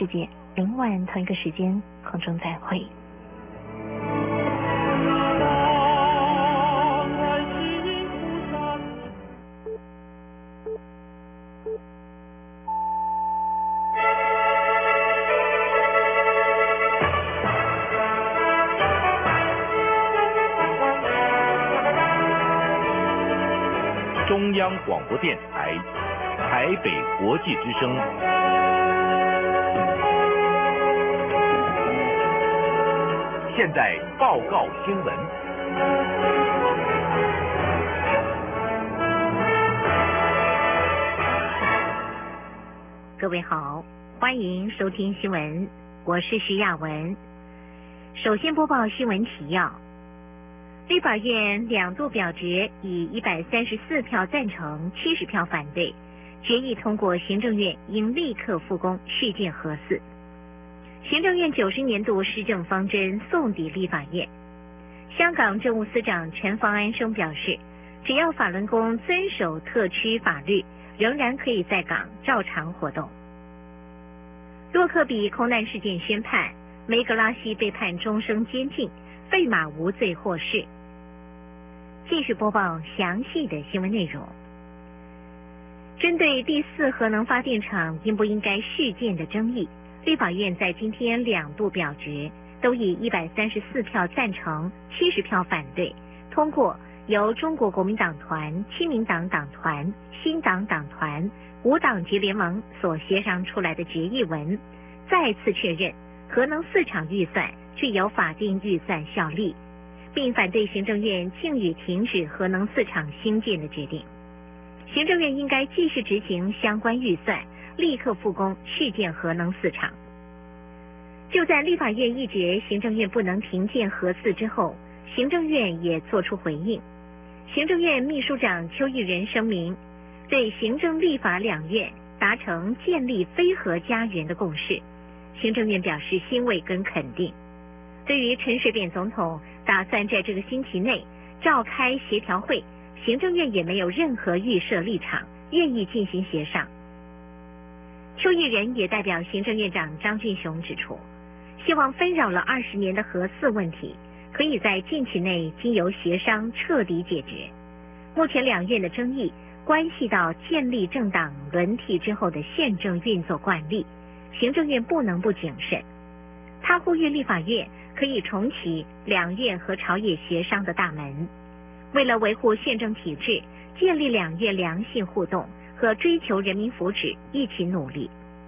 世界，明晚同一个时间空中再会。 中央广播电台台北国际之声。现在报告新闻。 各位好，欢迎收听新闻，我是徐亚文。首先播报新闻提要。立法院2度表决，以134票赞成、70票反对，决议通过行政院应立刻复工续建核四。行政院90年度施政方针送抵立法院。香港政务司长陈方安生表示，只要法轮功遵守特区法律，仍然可以在港照常活动。洛克比空难事件宣判，梅格拉西被判终生监禁，费马无罪获释。继续播报详细的新闻内容。针对第4核能发电厂应不应该续建的争议，立法院在今天2度表决，都以134票赞成、70票反对，通过由中国国民党团、亲民党党团、新党党团、无党籍联盟所协商出来的决议文，再次确认核能4厂预算具有法定预算效力，并反对行政院禁予停止核能4厂兴建的决定。行政院应该继续执行相关预算，立刻复工续建核能4厂。就在立法院议决行政院不能停建核四之后，行政院也作出回应。行政院秘书长邱毅人声明，对行政立法2院达成建立非核家园的共识，行政院表示欣慰跟肯定。对于陈水扁总统打算在这个星期内召开协调会，行政院也没有任何预设立场，愿意进行协商。邱毅人也代表行政院长张俊雄指出，希望纷扰了20年的核四问题，可以在近期内经由协商彻底解决。目前2院的争议关系到建立政党轮替之后的宪政运作惯例，行政院不能不谨慎。他呼吁立法院可以重启2院和朝野协商的大门，为了维护宪政体制，建立2院良性互动和追求人民福祉，一起努力。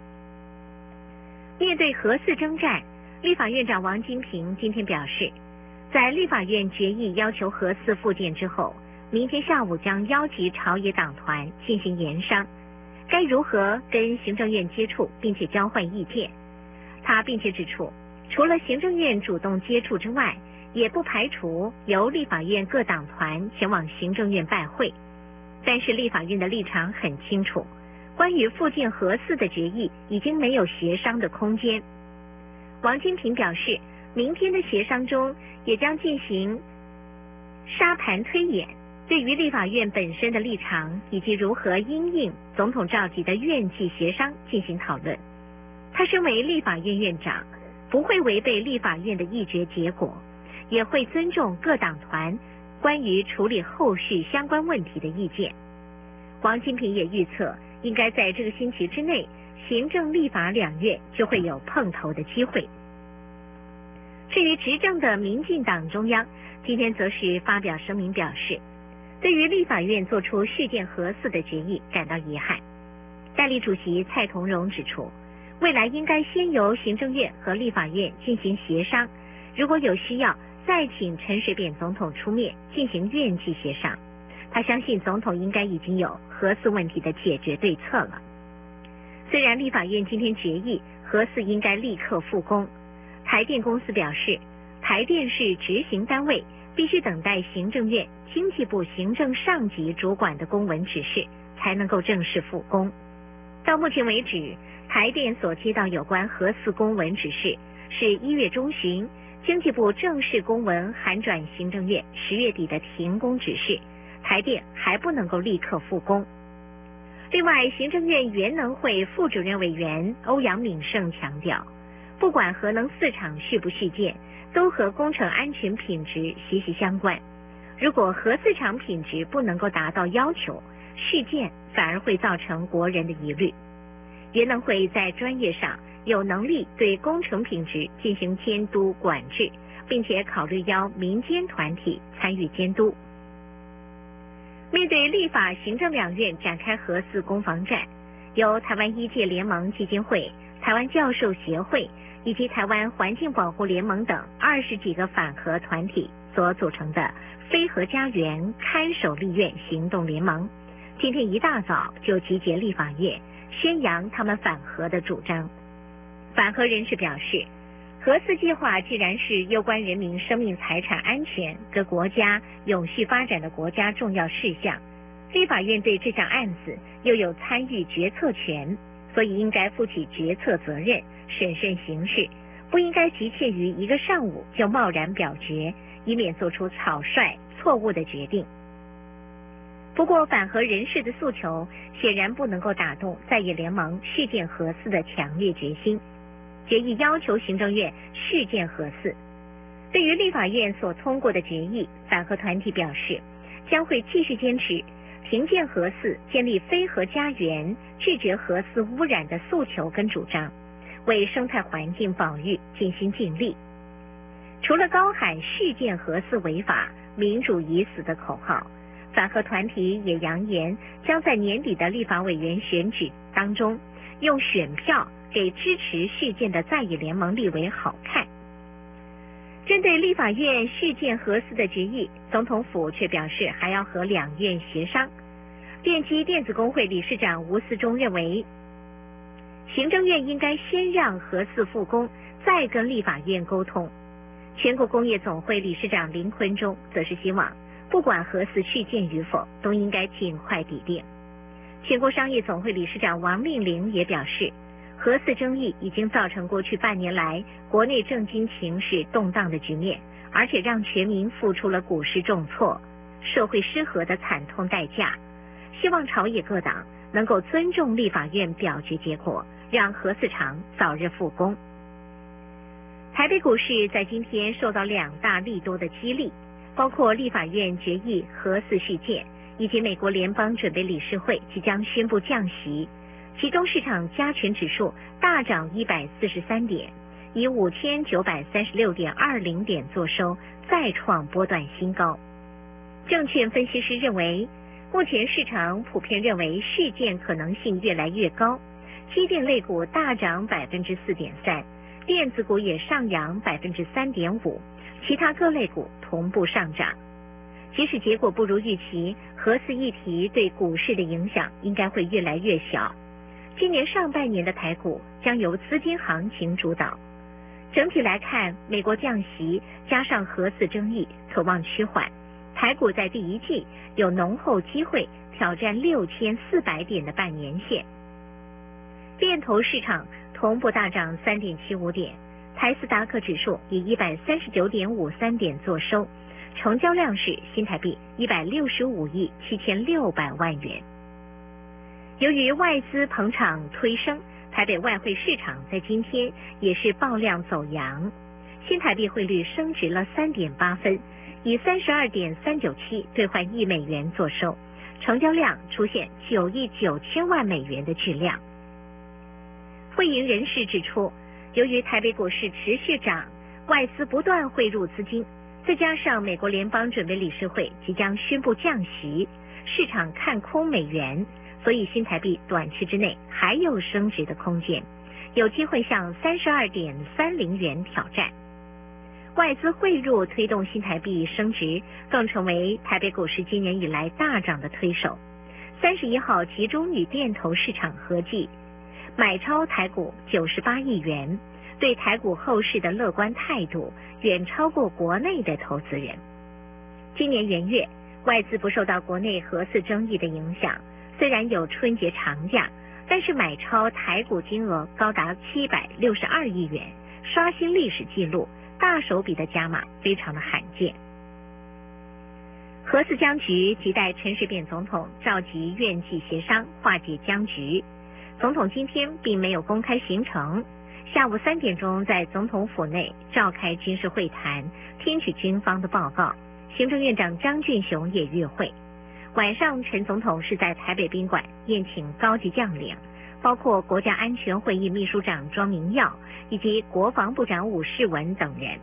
面对核四征战，立法院长王金平今天表示，在立法院决议要求核四复建之后，明天下午将邀集朝野党团进行研商，该如何跟行政院接触，并且交换意见。他并且指出，除了行政院主动接触之外，也不排除由立法院各党团前往行政院拜会。但是立法院的立场很清楚，关于复建核四的决议已经没有协商的空间。王金平表示，明天的协商中也将进行沙盘推演，对于立法院本身的立场以及如何因应总统召集的院际协商进行讨论。他身为立法院院长，不会违背立法院的议决结果，也会尊重各党团关于处理后续相关问题的意见。王金平也预测，应该在这个星期之内，行政立法2院就会有碰头的机会。至于执政的民进党中央，今天则是发表声明表示，对于立法院做出续建核四的决议感到遗憾。代理主席蔡同荣指出，未来应该先由行政院和立法院进行协商，如果有需要，再请陈水扁总统出面进行院际协商。他相信总统应该已经有核四问题的解决对策了。虽然立法院今天决议核四应该立刻复工，台电公司表示，台电是执行单位，必须等待行政院、经济部行政上级主管的公文指示，才能够正式复工。到目前为止，台电所接到有关核四公文指示是1月中旬，经济部正式公文函转行政院10月底的停工指示，台电还不能够立刻复工。 另外，行政院原能会副主任委员欧阳敏胜强调，不管核能4厂续不续建，都和工程安全品质息息相关。如果核4厂品质不能够达到要求，续建反而会造成国人的疑虑。原能会在专业上有能力对工程品质进行监督管制，并且考虑邀民间团体参与监督。面对立法行政两院展开核4攻防战，由台湾医界联盟基金会、台湾教授协会以及台湾环境保护联盟等20几个反核团体所组成的非核家园看守立院行动联盟，今天一大早就集结立法院，宣扬他们反核的主张。反核人士表示，核4计划既然是攸关人民生命财产安全跟国家永续发展的国家重要事项，立法院对这项案子又有参与决策权，所以应该负起决策责任，审慎行事，不应该急切于一个上午就贸然表决，以免做出草率错误的决定。不过反核人士的诉求显然不能够打动在野联盟续建核4的强烈决心，决议要求行政院续建核4。对于立法院所通过的决议，反核团体表示将会继续坚持停建核4、建立非核家园、拒绝核4污染的诉求跟主张，为生态环境保育尽心尽力。除了高喊续建核4违法、民主已死的口号，反核团体也扬言将在年底的立法委员选举当中用选票给支持续建的在野联盟立委好看。针对立法院续建核4的决议，总统府却表示还要和两院协商。电机电子工会理事长吴思忠认为，行政院应该先让核4复工，再跟立法院沟通。全国工业总会理事长林坤中则是希望，不管核4续建与否，都应该尽快抵定。全国商业总会理事长王令麟也表示，核4争议已经造成过去半年来国内政经情势动荡的局面，而且让全民付出了股市重挫、社会失和的惨痛代价。希望朝野各党能够尊重立法院表决结果，让核4厂早日复工。台北股市在今天受到2大利多的激励，包括立法院决议核4续建，以及美国联邦准备理事会即将宣布降息。其中市场加权指数大涨143点，以5936.20点作收，再创波段新高。证券分析师认为，目前市场普遍认为续建可能性越来越高，机电类股大涨4.3%，电子股也上扬3.5%，其他各类股同步上涨。即使结果不如预期，核4议题对股市的影响应该会越来越小。今年上半年的台股将由资金行情主导。整体来看，美国降息加上核4争议可望趋缓，台股在第一季有浓厚机会挑战6400点的半年线。电投市场同步大涨3.75点，台斯达克指数以139.53点作收，成交量是新台币165亿7600万元。由于外资捧场推升，台北外汇市场在今天也是爆量走扬，新台币汇率升值了3.8分，以32.397兑换1美元作收，成交量出现9亿9千万美元的巨量。汇银人士指出，由于台北股市持续涨，外资不断汇入资金，再加上美国联邦准备理事会即将宣布降息，市场看空美元，所以新台币短期之内还有升值的空间，有机会向32.30元挑战。外资汇入推动新台币升值，更成为台北股市今年以来大涨的推手。31号集中与电投市场合计买超台股98亿元，对台股后市的乐观态度远超过国内的投资人。今年元月，外资不受到国内核4争议的影响，虽然有春节长假，但是买超台股金额高达762亿元，刷新历史纪录，大手笔的加码非常的罕见。核核四僵局亟待陈水扁总统召集院际协商化解僵局。总统今天并没有公开行程，下午3点钟在总统府内召开军事会谈，听取军方的报告。行政院长张俊雄也与会。晚上，陈总统是在台北宾馆宴请高级将领，包括国家安全会议秘书长庄明耀以及国防部长伍世文等人。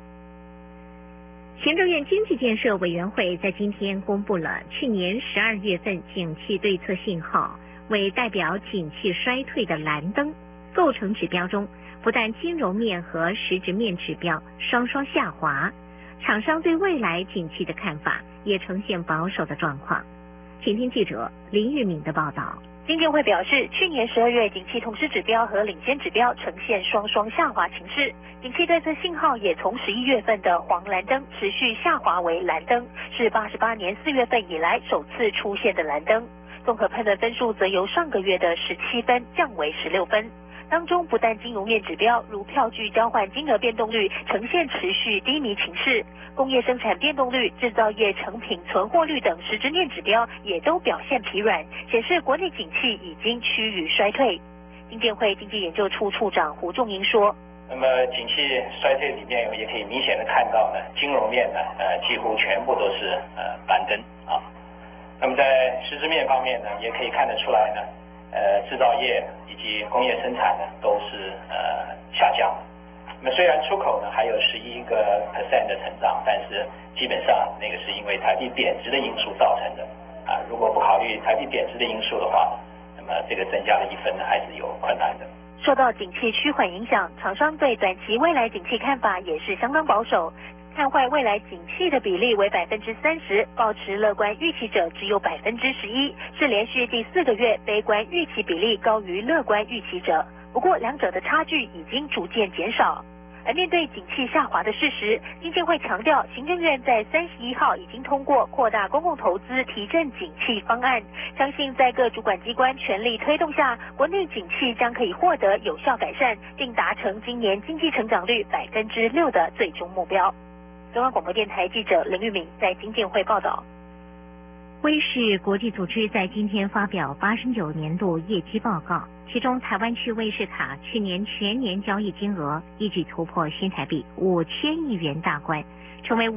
行政院经济建设委员会在今天公布了去年12月份景气对策信号，为代表景气衰退的蓝灯。构成指标中，不但金融面和实质面指标双双下滑，厂商对未来景气的看法也呈现保守的状况。请听记者林玉敏的报道。 经建会表示，去年12月景气同时指标和领先指标呈现双双下滑情势，景气对策信号也从11月份的黄蓝灯持续下滑为蓝灯，是88年4月份以来首次出现的蓝灯。综合判断分数则由上个月的17分降为16分。当中不但金融面指标如票据交换金额变动率呈现持续低迷情势，工业生产变动率、制造业成品存货率等实质面指标也都表现疲软，显示国内景气已经趋于衰退。经建会经济研究处处长胡仲英说， 那么景气衰退里面也可以明显的看到呢，金融面呢几乎全部都是蓝灯啊。那么在实质面方面呢，也可以看得出来呢，制造业以及工业生产呢都是下降。那么虽然出口呢还有11%的成长，但是基本上那个是因为台币贬值的因素造成的啊。如果不考虑台币贬值的因素的话，那么这个增加了1分还是有困难的。 受到景气趋缓影响，厂商对短期未来景气看法也是相当保守，看坏未来景气的比例为30%，抱持乐观预期者只有11%，是连续第4个月悲观预期比例高于乐观预期者。不过两者的差距已经逐渐减少。而面对景气下滑的事实，经建会强调，行政院在31号已经通过扩大公共投资提振景气方案，相信在各主管机关全力推动下，国内景气将可以获得有效改善，并达成今年经济成长率6%的最终目标。中央广播电台记者林玉敏在经建会报道。 威视国际组织在今天发表89年度业绩报告，其中台湾区威视卡去年全年交易金额一举突破新台币5000亿元大关，成为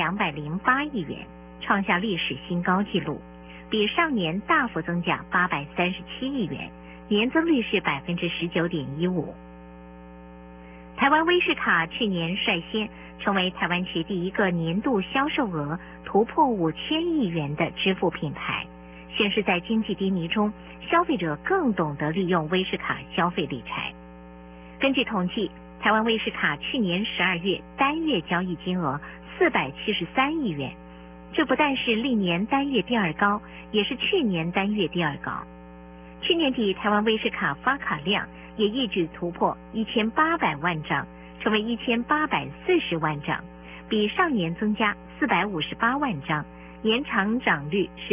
5208亿元，创下历史新高纪录，比上年大幅增加837亿元，年增率是19.15%。台湾威视卡去年率先成为台湾区第一个年度销售额突破5000亿元的支付品牌，显示在经济低迷中，消费者更懂得利用威视卡消费理财。根据统计，台湾威视卡去年12月单月交易金额473亿元，这不但是历年单月第2高，也是去年单月第2高。去年底台湾威视卡发卡量也一举突破1800万张，成为1840万张，比上年增加458万张，年成长率是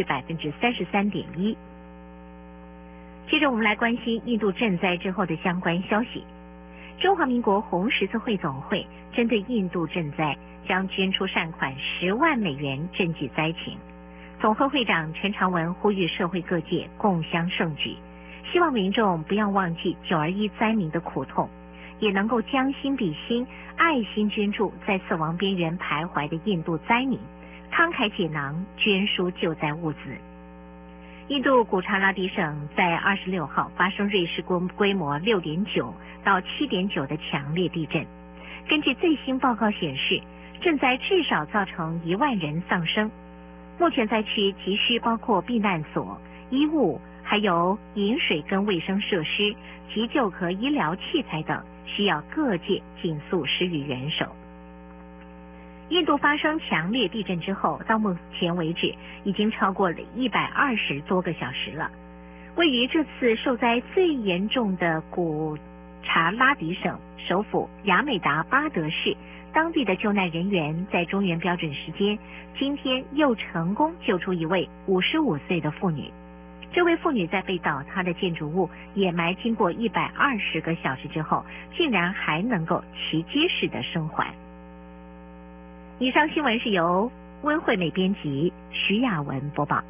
33.1%。接着我们来关心印度震灾之后的相关消息。中华民国红十字会总会针对印度震灾将捐出善款10万美元赈济灾情。总会会长陈长文呼吁社会各界共襄盛举，希望民众不要忘记921灾民的苦痛，也能够将心比心，爱心捐助在死亡边缘徘徊的印度灾民，慷慨解囊捐输救灾物资。印度古查拉迪省在26号发生瑞士规模6.9到7.9的强烈地震。根据最新报告显示，震灾至少造成1万人丧生。目前灾区急需包括避难所、衣物，还有饮水跟卫生设施、急救和医疗器材等，需要各界尽速施予援手。印度发生强烈地震之后，到目前为止已经超过了120多个小时了。位于这次受灾最严重的古查拉迪省首府雅美达巴德市，当地的救难人员在中原标准时间今天又成功救出一位55岁的妇女。这位妇女在被倒塌的建筑物掩埋经过120个小时之后，竟然还能够奇迹式的生还。以上新闻是由温惠美编辑，徐雅文播报。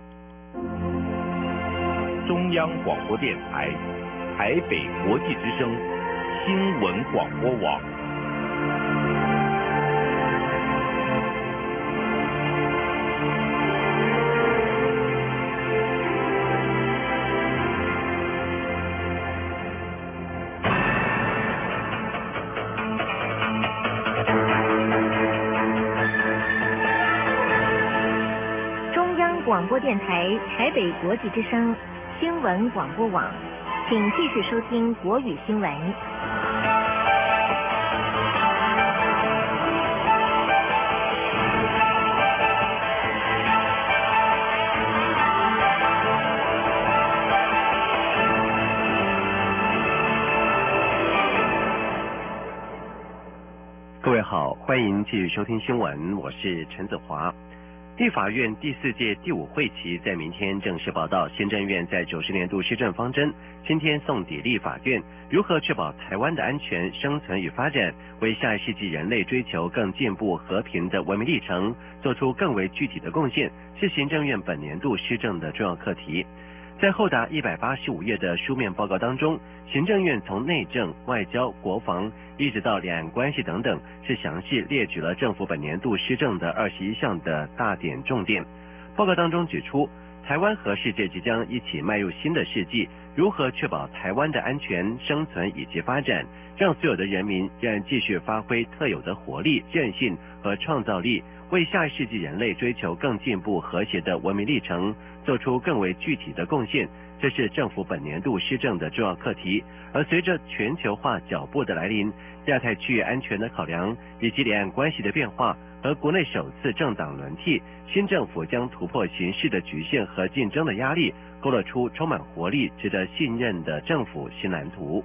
中央广播电台台北国际之声新闻广播网。 中央广播电台台北国际之声新闻广播网，请继续收听国语新闻。 各位好，欢迎继续收听新闻，我是陈子华。立法院第4届第5会期在明天正式报到，行政院在90年度施政方针今天送抵立法院，如何确保台湾的安全、生存与发展，为下一世纪人类追求更进步、和平的文明历程做出更为具体的贡献，是行政院本年度施政的重要课题。在厚达185页的书面报告当中，行政院从内政、外交、国防一直到两岸关系等等，是详细列举了政府本年度施政的21项的大点重点。报告当中指出，台湾和世界即将一起迈入新的世纪，如何确保台湾的安全、生存以及发展，让所有的人民仍然继续发挥特有的活力、韧性和创造力，为下一世纪人类追求更进步、和谐的文明历程做出更为具体的贡献，这是政府本年度施政的重要课题。而随着全球化脚步的来临，亚太区域安全的考量，以及两岸关系的变化和国内首次政党轮替，新政府将突破形势的局限和竞争的压力，勾勒出充满活力、值得信任的政府新蓝图。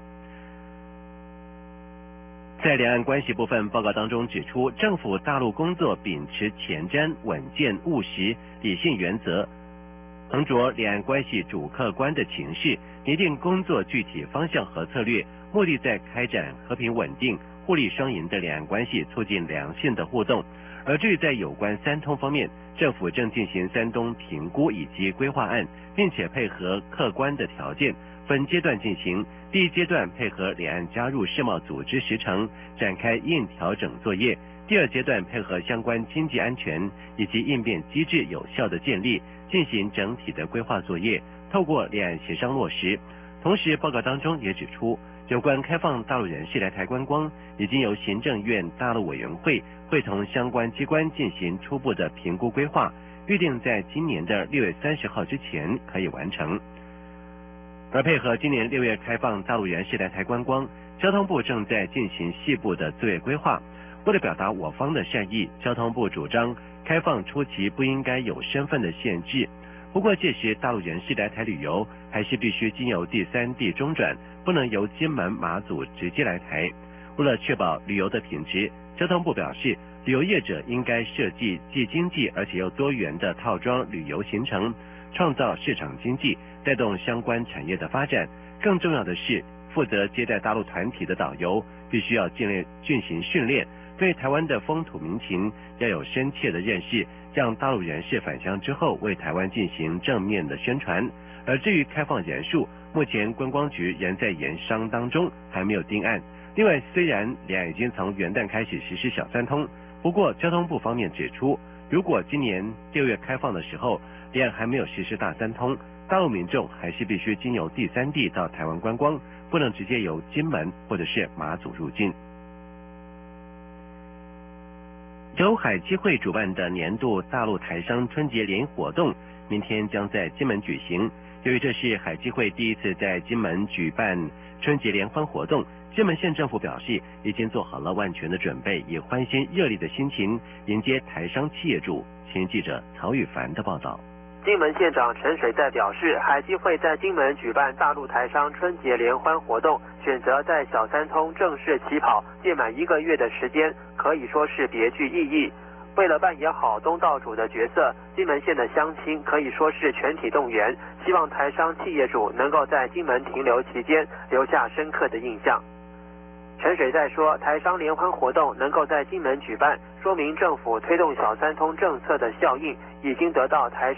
在两岸关系部分，报告当中指出，政府大陆工作秉持前瞻、稳健、务实、理性原则，衡着两岸关系主客观的情势，拟定工作具体方向和策略，目的在开展和平稳定、互利双赢的两岸关系，促进良性的互动。而至于在有关三通方面，政府正进行三通评估以及规划案，并且配合客观的条件，分阶段进行。第一阶段配合两岸加入世贸组织时程，展开应调整作业；第二阶段配合相关经济安全以及应变机制有效的建立，进行整体的规划作业，透过两岸协商落实。同时，报告当中也指出，有关开放大陆人士来台观光，已经由行政院大陆委员会会同相关机关进行初步的评估规划，预定在今年的6月30号之前可以完成。而配合今年6月开放大陆人士来台观光，交通部正在进行细部的作业规划。为了表达我方的善意，交通部主张开放初期不应该有身份的限制，不过届时大陆人士来台旅游还是必须经由第三地中转，不能由金门、马祖直接来台。为了确保旅游的品质，交通部表示，旅游业者应该设计既经济而且又多元的套装旅游行程，创造市场经济，带动相关产业的发展。更重要的是，负责接待大陆团体的导游必须要进行训练，对台湾的风土民情要有深切的认识，让大陆人士返乡之后为台湾进行正面的宣传。而至于开放人数，目前观光局仍在研商当中，还没有定案。另外，虽然两岸已经从元旦开始实施小三通，不过交通部方面指出，如果今年6月开放的时候，两岸还没有实施大三通，大陆民众还是必须经由第三地到台湾观光，不能直接由金门或者是马祖入境。由海基会主办的年度大陆台商春节联谊活动，明天将在金门举行。由于这是海基会第一次在金门举办春节联欢活动，金门县政府表示已经做好了万全的准备，以欢欣热烈的心情迎接台商企业主。前记者曹宇凡的报道。 金门县长陈水在表示，海基会在金门举办大陆台商春节联欢活动，选择在小三通正式起跑届满1个月的时间，可以说是别具意义。为了扮演好东道主的角色，金门县的乡亲可以说是全体动员，希望台商企业主能够在金门停留期间留下深刻的印象。 陈水在说，台商联欢活动能够在金门举办，说明政府推动小三通政策的效应已经得到台